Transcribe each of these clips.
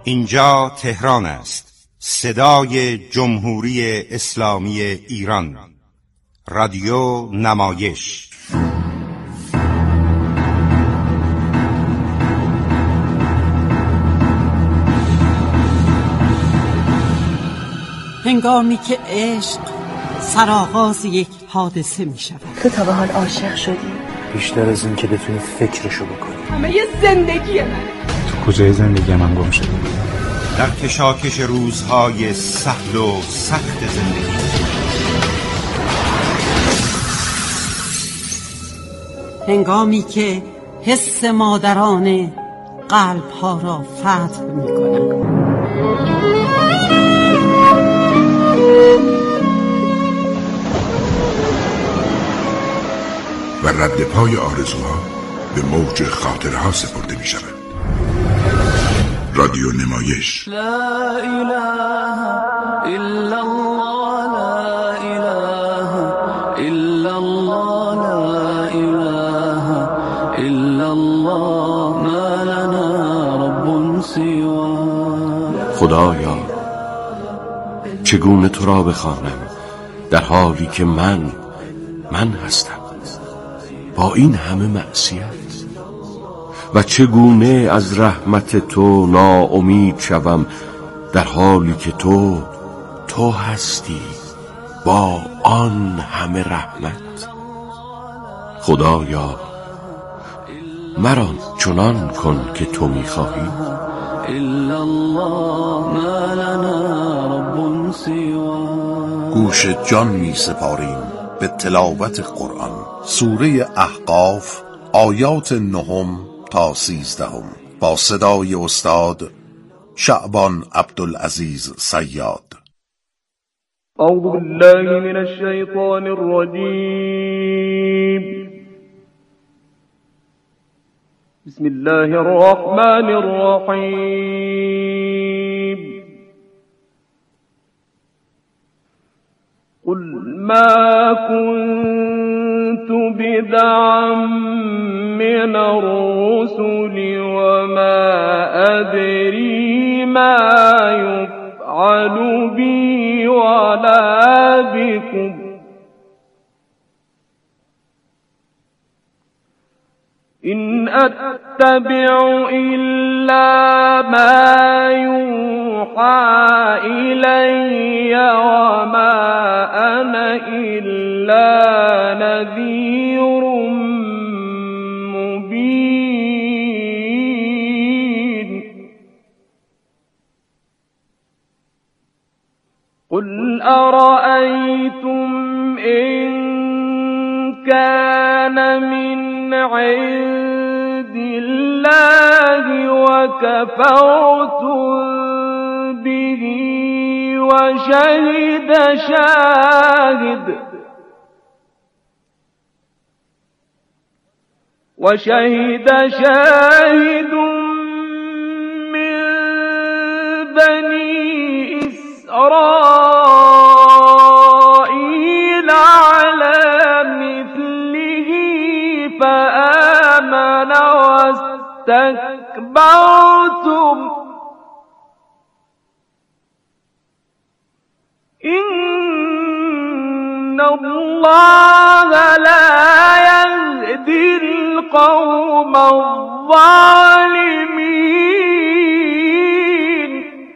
اینجا تهران است، صدای جمهوری اسلامی ایران، رادیو نمایش. هنگامی که عشق سرآغاز یک حادثه می شود. تو تا به حال عاشق شدی؟ بیشتر از این که بتونی فکرشو بکنی. همه یه زندگی منه. تو کجای زندگی من گم شدی؟ در کشاکش روزهای سهل و سخت زندگی. هنگامی که حس مادرانه قلب‌ها را فتح می‌کنند. و رد پای آرزوها به موج خاطرها سپرده می شود. رادیو نمایش. لا اله الا الله، لا اله الا الله، لا اله الا الله، ما لنا رب سواه. خدایا چگونه تو را بخوانم در حالی که من هستم با این همه معصیت، و چگونه از رحمت تو ناامید شوم در حالی که تو هستی با آن همه رحمت. خدایا مرا چنان کن که تو می‌خواهی. الا الله، ما لنا رب سواه. گوش جان می سپاریم به تلاوت قرآن. سوره احقاف آیات 9 تا 13 با صدای استاد شعبان عبدالعزیز صیاد. اعوذ بالله من الشیطان الرجیم. بسم الله الرحمن الرحیم. قل ما كنت بدعا من الرسل وما أدري ما يفعل بي ولا بكم إن أتبع إلا ما يوحى إلي وما أنا إلا نذير مبين. قل أرأيتم إن كان من عند الله وكفرتم به وشهد شاهد من بني إسرائيل على مثله فآمن واستكبرتم إن الله لا يهدي القوم الظالمين.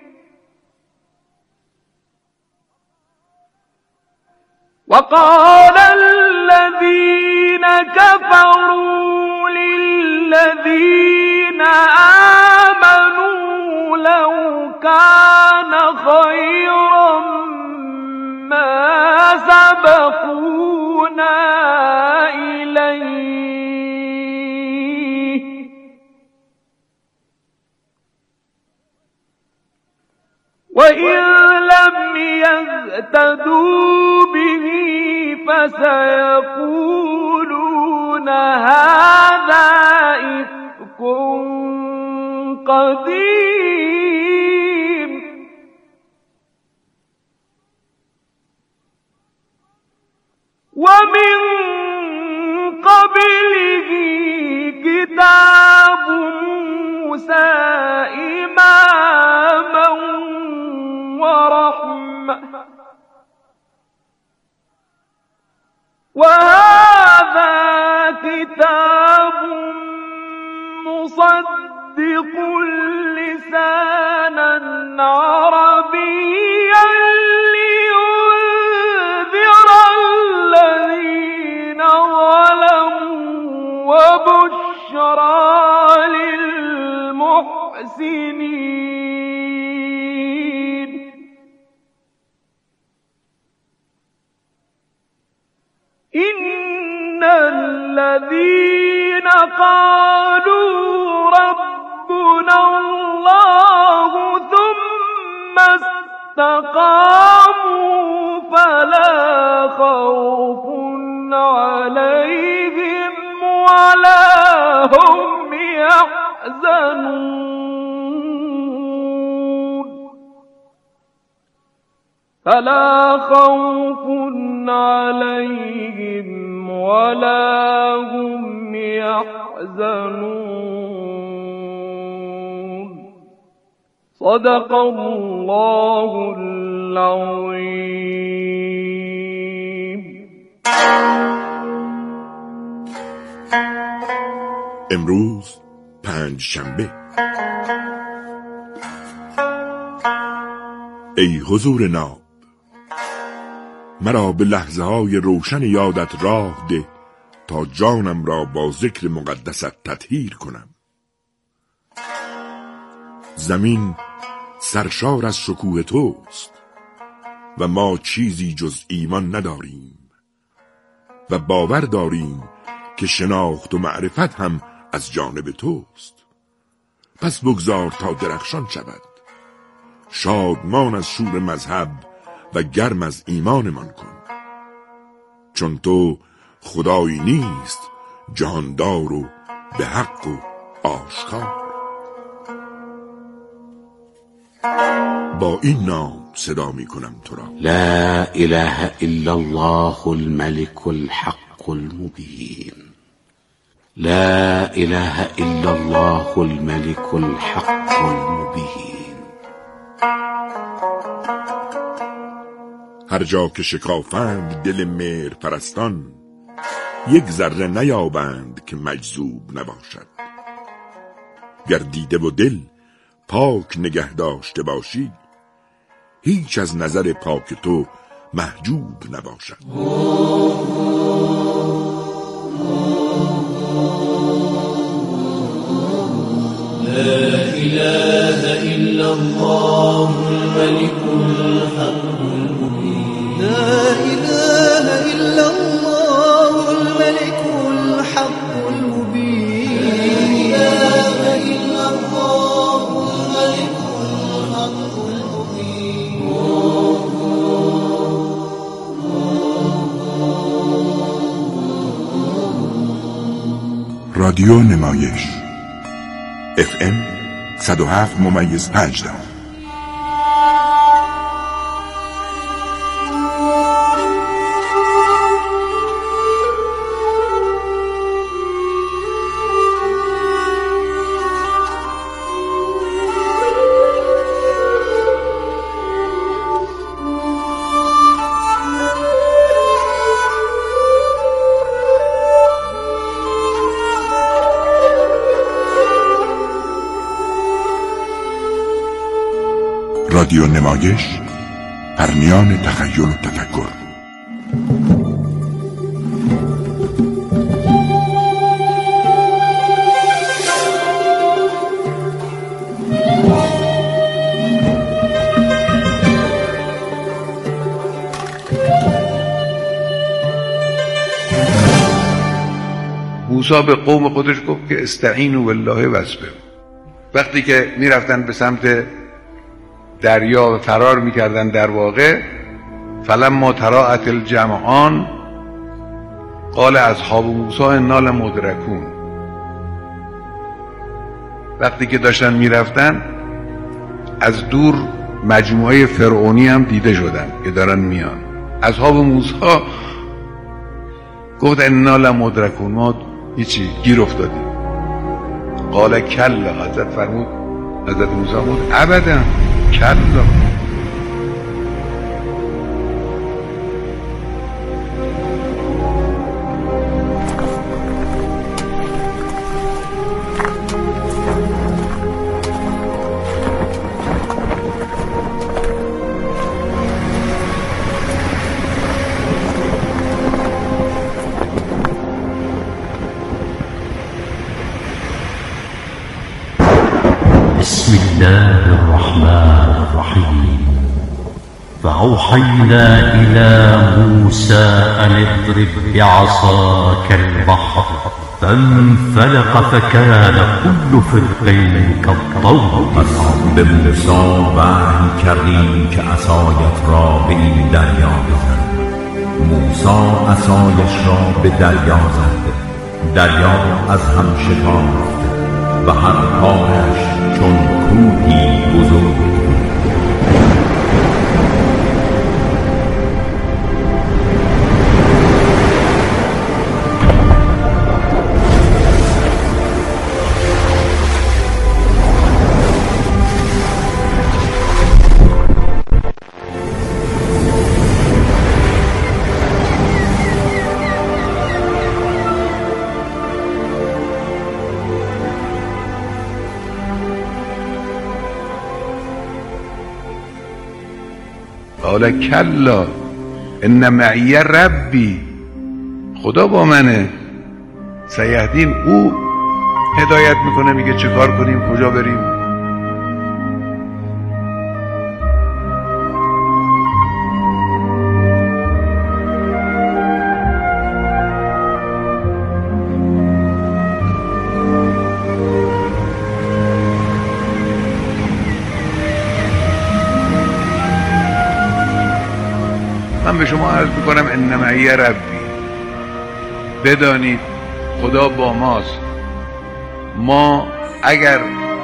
وقال الذين كفروا للذين آمنوا لو كان خيرا ما سبقونا إليه وإن لم يهتدوا به فسيقولون هذا إفك قديم. ومن قبله كتاب موسى إماما ورحمة وهذا كتاب مصدق لسانا عربيا لينذر الذين ظلموا وبشرى للمحسنين إن الذين قالوا ربنا الله ثم استقاموا فلا خوف عليهم ولا هم يحزنون فلا خوف عليهم ولا هم يحزنون صدق الله العظيم. امروز پنجشنبه. ای حضور ناب، مرا به لحظه های روشن یادت راه ده تا جانم را با ذکر مقدست تطهیر کنم. زمین سرشار از شکوه توست و ما چیزی جز ایمان نداریم و باور داریم که شناخت و معرفت هم از جانب توست. پس بگذار تا درخشان شود، شادمان از شور مذهب و گرم از ایمانمان کن، چون تو خدایی نیست جهاندار و به حق و آشکار. با این نام صدا می کنم تو را: لا اله الا الله الملك الحق المبين. لا اله الا الله الملك الحق المبين. هر جا که شکافند دل مهر پرستان، یک ذره نیابند که مجذوب نباشد. گر دیده و دل پاک نگه داشته باشی، هیچ از نظر پاک تو محجوب نباشد. لا إله إلا الله الملك الحق المبين. لا إله إلا الله الملك الحق المبين. لا إله إلا الله الملك الحق المبين. رادیو نمایش FM 107.5. رادیو نمایش، پرنیان تخیل و تفکر. موسی به قوم خودش گفت که استعینوا بالله واصبروا. وقتی که میرفتن به سمت دریا فرار میکردن، در واقع فلما تراءت الجمعان قال اصحاب موسی انا لمدرکون. وقتی که داشتن میرفتن، از دور مجموعه فرعونی هم دیده شدن که دارن میان. اصحاب موسی گفت انا لمدرکون، ما هیچی گیر افتادیم. قال کلا، حضرت فرمود، حضرت موسی بود ابدا، کلا. بسم الله الرحمن الرحيم. فأوحينا إلى موسى أن اضرب بعصاك البحر فانفلق فكان كل فرق كالطود العظيم. به موسی وحی کردیم که عصایت را به این دریا بزن. موسی عصایش را به دریا زد، دریا از هم شکافت و هر کارش چون کوهی بزرگ بود. قال کلا ان معی ربی، خدا با منه. سیهدین، او هدایت میکنه، میگه چه کار کنیم، کجا بریم. من به شما عرض میکنم ان معی ربی، بدانید خدا با ماست. ما اگر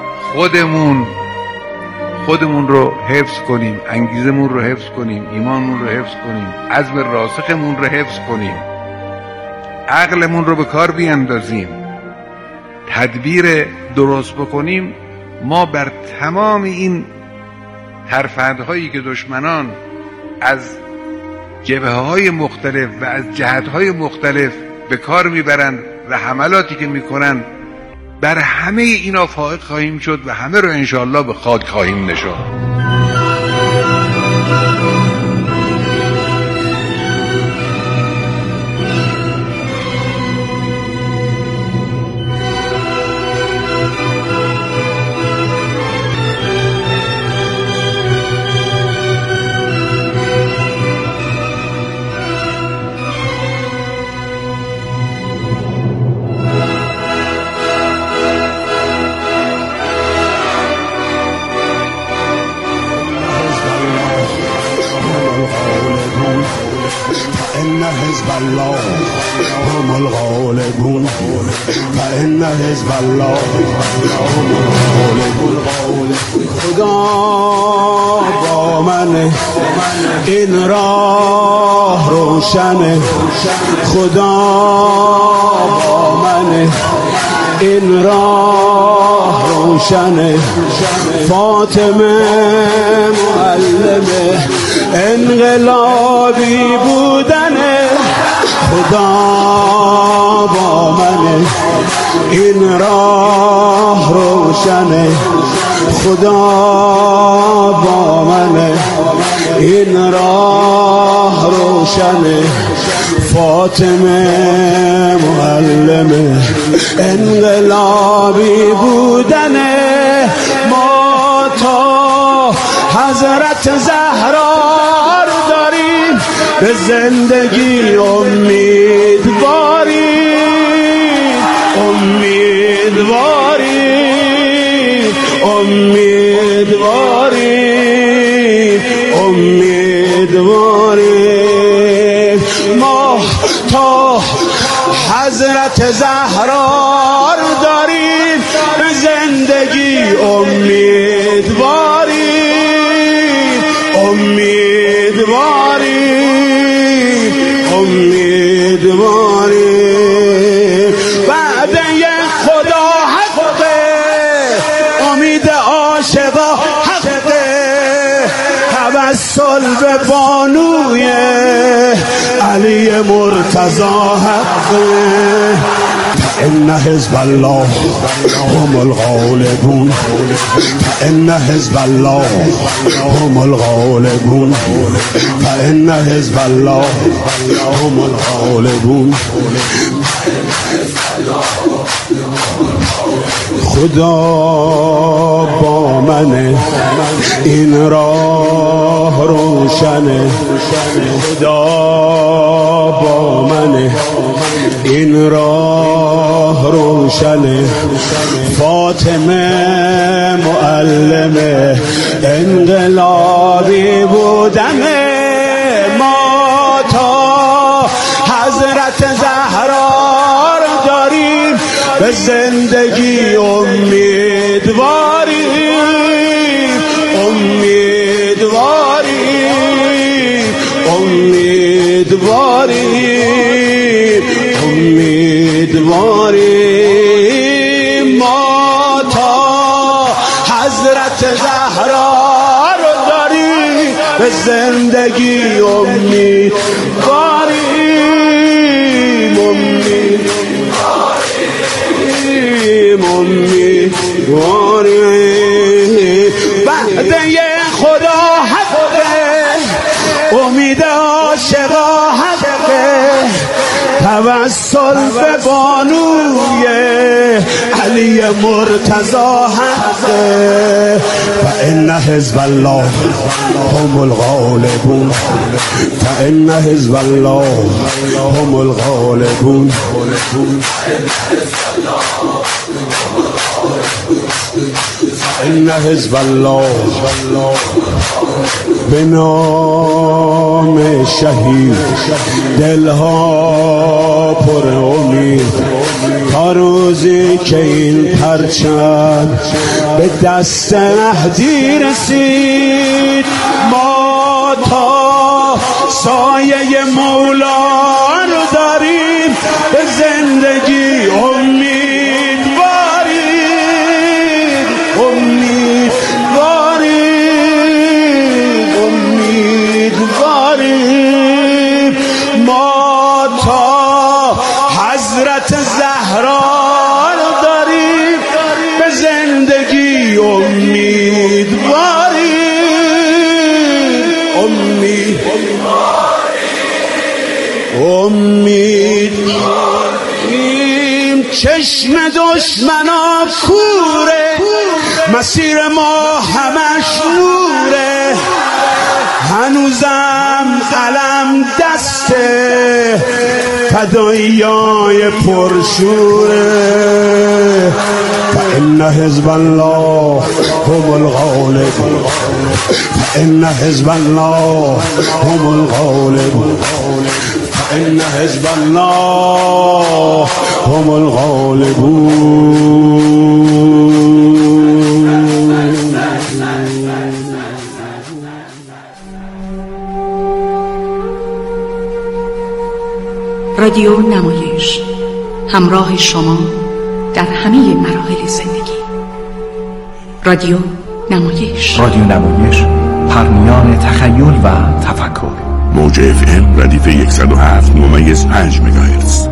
خودمون رو حفظ کنیم، انگیزمون رو حفظ کنیم، ایمانمون رو حفظ کنیم، عزم راسخمون رو حفظ کنیم، عقلمون رو به کار بیاندازیم، تدبیر درست بکنیم، ما بر تمام این ترفندهایی که دشمنان از جبهه‌های مختلف و از جهت‌های مختلف به کار میبرند و حملاتی که میکنن، بر همه اینا فائق خواهیم شد و همه رو انشاءالله به خاک خواهیم نشاند. فإن حزب الله هم الغالبون فإن حزب الله هم الغالبون. خدا با من، این راه روشن. خدا با من، این راه روشن. فاطمه معلم انقلابی بودنه. خدا با من، این راه روشنه. خدا با من، این راه روشنه. فاطمه معلم انقلابی بودنه. ما تا حضرت زهرا رو داریم، به زندگی امیدواریم، امیدواریم، امیدواریم، امیدواریم. ما تا حضرت زهرا رو داریم، به زندگی امیدواریم، امیدواریم، امیدواریم. وعده خدا حقه، امید عاشقا حقه. صلب بانوی علی مرتضی حقه ان حزب الله هم الغالبون ان حزب الله هم الغالبون ان حزب الله هم الغالبون خدا با منه این راه روشنه خدا با منه این راه روشنه فاطمه معلمه انقلابی بودمه ما تا حضرت زهرا رو داریم به زندگی امیدواریم امیدواریم امیدواریم امیدواریم ما تا حضرت زهرا رو داریم به زندگی امیدواریم امیدواریم وعده خدا حقه امید عاشقا حقه توسل به بانوی علی مرتضی حقه فان حزب الله هم الغالبون فان حزب الله هم الغالبون ان حزب الله به نام شهید دلها پر امید تا روزی که این پرچم به دست مهدی رسید ما تا سایه مولا رو داریم به زندگی امیدواریم ما تا حضرت زهرا رو داریم به زندگی امیدواریم چشم دشمنا کوره مسیر ما همش نوره هنوزم علم دسته فدایای پرشوره فإن حزب الله هم الغالبون فإن حزب الله هم الغالبون فإن حزب الله هم الغالبون. رادیو نمایش، همراه شما در همه مراحل زندگی. رادیو نمایش، رادیو نمایش، پرمیان تخیل و تفکر. موج FM ردیف 107.5 مگاهرتز.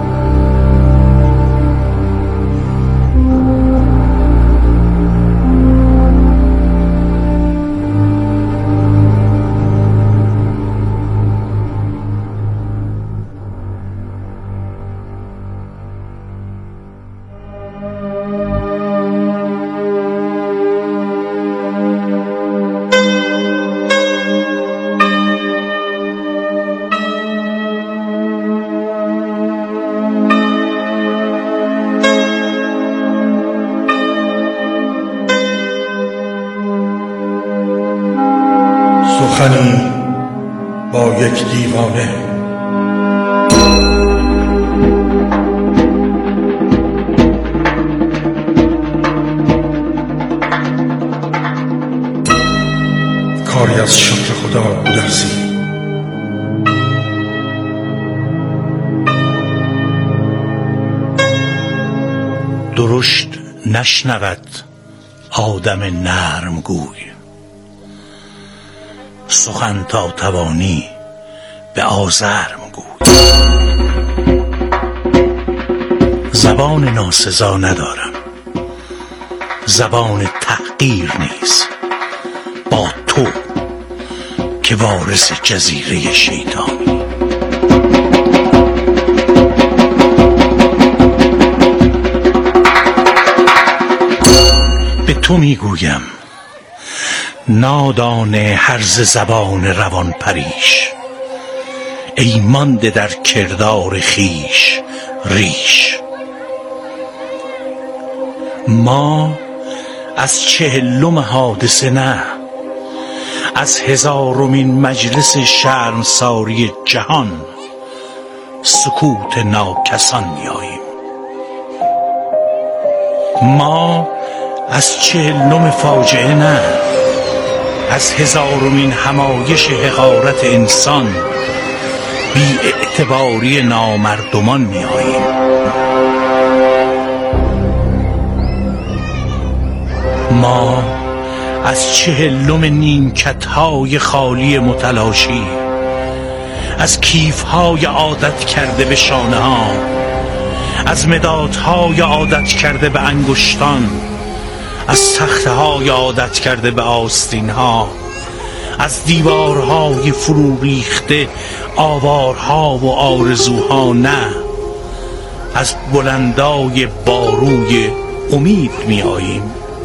سخنی با یک دیوانه. کاری از شکر خدا بودرزی. درشت نشنود آدم نرم گوی، سخن تا توانی به آزرم گوی. زبان ناسزا ندارم، زبان تحقیر نیز، با تو که وارث جزیره شیطانی. به تو میگویم نادان هرز زبان روان پریش، ای مانده در کردار خیش ریش. ما از 40 حادثه نه، از 1000مین مجلس شرمساری جهان سکوت ناکسان میاییم. ما از 40 فاجعه نه، از 1000مین همایش حقارت انسان بی اعتباری نامردمان میاییم. ما از 40 نیمکت‌های خالی متلاشی، از کیف‌های عادت کرده به شانه‌ها، از مدادهای عادت کرده به انگشتان، از تخته‌های عادت کرده به آستین‌ها، از دیوارهای فرو ریخته آوارها و آرزوها نه، از بلندای باروی امید می آییم.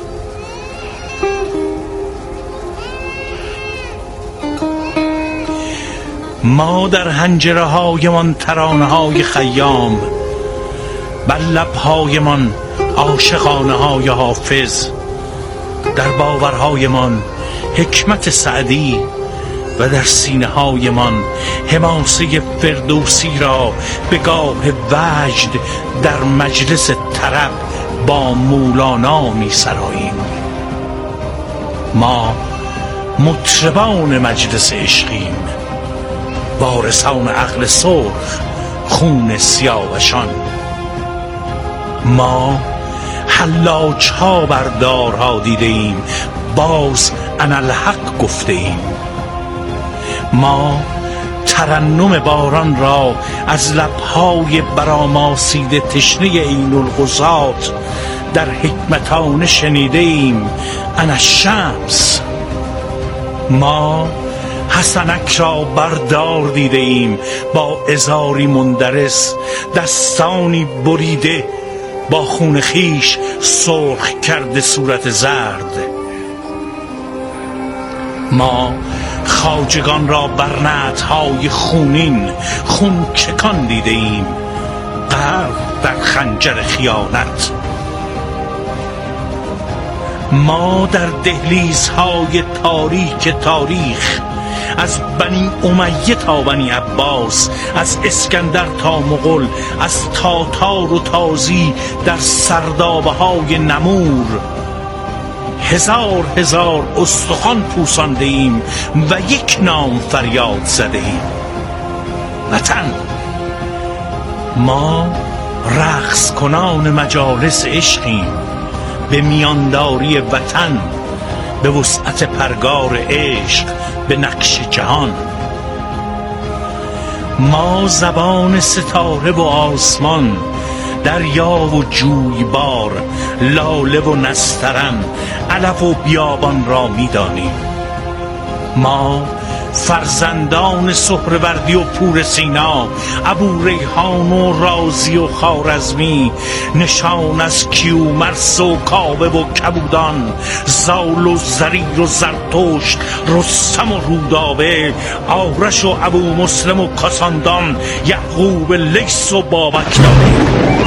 ما در حنجره هایمان ترانه های خیام، بر لبهایمان عاشقانه های حافظ، در باورهایمان حکمت سعدی و در سینه هایمان حماسه فردوسی را به گاه وجد در مجلس طرب با مولانا می سراییم. ما مطربان مجلس عشقیم، وارثان عقل سرخ خون سیاوشان. ما حلاج ها بر دارها دیده ایم، باز انالحق گفته ایم. ما ترنم باران را از لبهای برآماسیده تشنه عین الغزات در حکمتانه شنیده ایم. انا الشمس. ما حسنک را بردار دیده ایم، با ازاری مندرس، دستانی بریده، با خون خیش سرخ کرده صورت زرد. ما خواجگان را بر نعتهای خونین خون چکان دیده ایم، غرق در خنجر خیانت. ما در دهلیزهای تاریک تاریخ، از بنی امیه تا بنی عباس، از اسکندر تا مغول، از تاتار و تازی در سردابه های نمور، هزار استخوان پوسانده ایم و یک نام فریاد زده ایم: وطن. ما رقص کنان مجالس عشقیم، به میانداری وطن، به وسعت پرگار عشق، به نقش جهان. ما زبان ستاره و آسمان، دریا و جویبار، لاله و نسترن، علف و بیابان را می‌دانیم. ما فرزندان سهروردی و پور سینا، ابو ریحان و رازی و خوارزمی، نشان از کیومرث و کاوه و کبودان، زال و زریر و زرتشت، رستم و رودابه، آرش و ابو مسلم و کاساندان، یعقوب لیث و بابک داریم.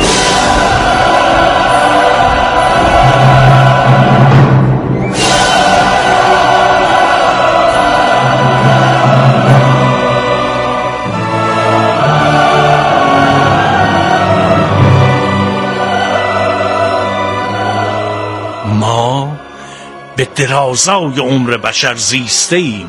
ما به درازای عمر بشر زیسته ایم.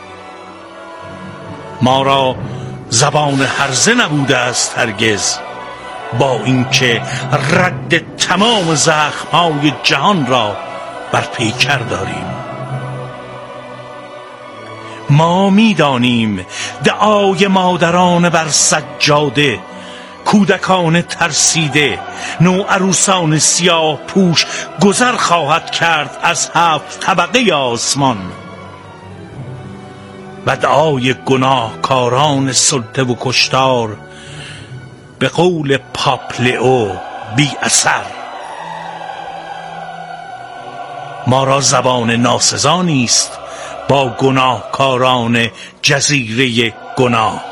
ما را زبان هرزه نبوده است هرگز، با اینکه رد تمام زخم‌های جهان را بر پیکر داریم. ما می‌دانیم دعای مادران بر سجاده، کودکان ترسیده، نوعروسان سیاه پوش گذر خواهد کرد از 7 طبقه آسمان و دعای گناهکاران سلطه و کشتار به قول پاپ لئو بی اثر. ما را زبان ناسزا نیست با گناهکاران جزیره گناه.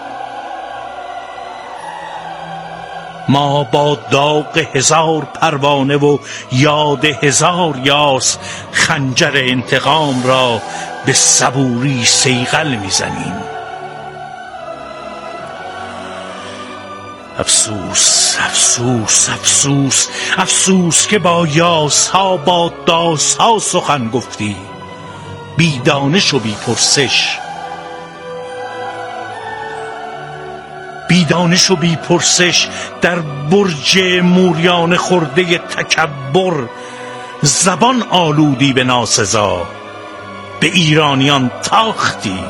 ما با داغ 1000 پروانه و یاد 1000 یاس خنجر انتقام را به صبوری صیقل میزنیم. افسوس افسوس افسوس افسوس که با یاسها با داسها سخن گفتی، بی دانش و بی پرسش، بی دانش و بی پرسش در برج موریان خورده تکبر زبان آلودی به ناسزا، به ایرانیان تاختی.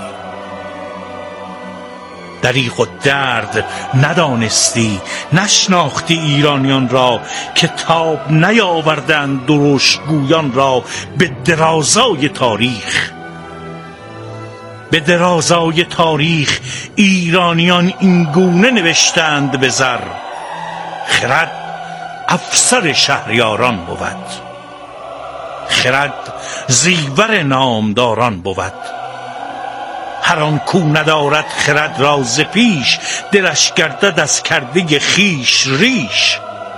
دریغ و درد ندانستی، نشناختی ایرانیان را که تاب نیاوردند درشتگویان را به درازای تاریخ. به درازای تاریخ ایرانیان این گونه نوشتند به زر: خرد افسر شهریاران بود، خرد زیور نامداران بود. هر آن کو ندارد خرد را ز پیش، دلش گردد از کرده خیش ریش.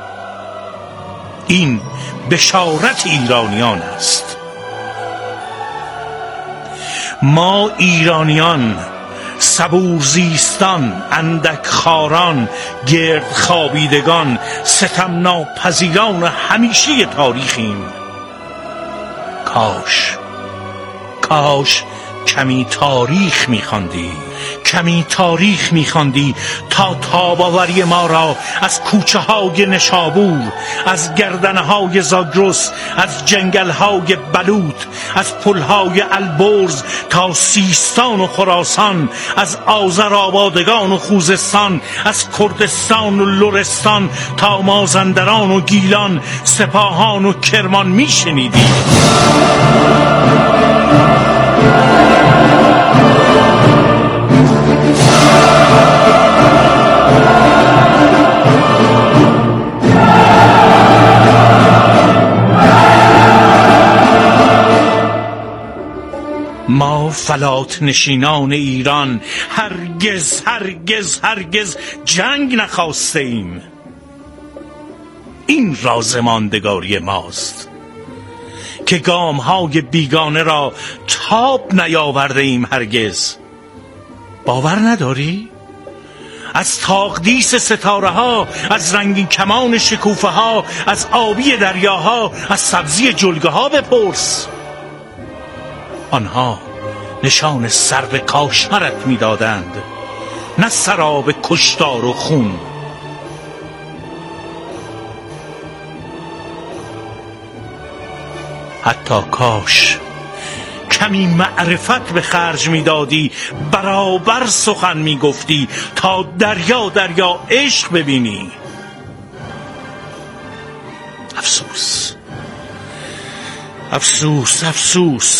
این بشارت ایرانیان است. ما ایرانیان صبور زیستان، اندک خاران، گرد خوابیدگان، ستم ناپذیران همیشه تاریخیم. کاش کمی تاریخ می‌خواندی، کمی تاریخ می‌خواندی تا تاب‌آوری ما را از کوچه‌های نشابور، از گردنه‌های زاگرس، از جنگل‌های بلوط، از پل‌های البرز تا سیستان و خراسان، از آذرآبادگان و خوزستان، از کردستان و لرستان تا مازندران و گیلان، سپاهان و کرمان می‌شنیدی. ما فلات نشینان ایران هرگز هرگز هرگز جنگ نخواسته ایم. این راز ماندگاری ماست که گام‌های بیگانه را تاب نیاورده ایم هرگز. باور نداری؟ از تاقدیس ستاره ها، از رنگین کمان شکوفه ها، از آبی دریاها، از سبزی جلگه ها بپرس. آنها نشان سرو کاشمرت می‌دادند، نه سراب کشتار و خون. حتی کاش کمی معرفت به خرج می‌دادی، برابر سخن می‌گفتی تا دریا دریا عشق ببینی. افسوس افسوس افسوس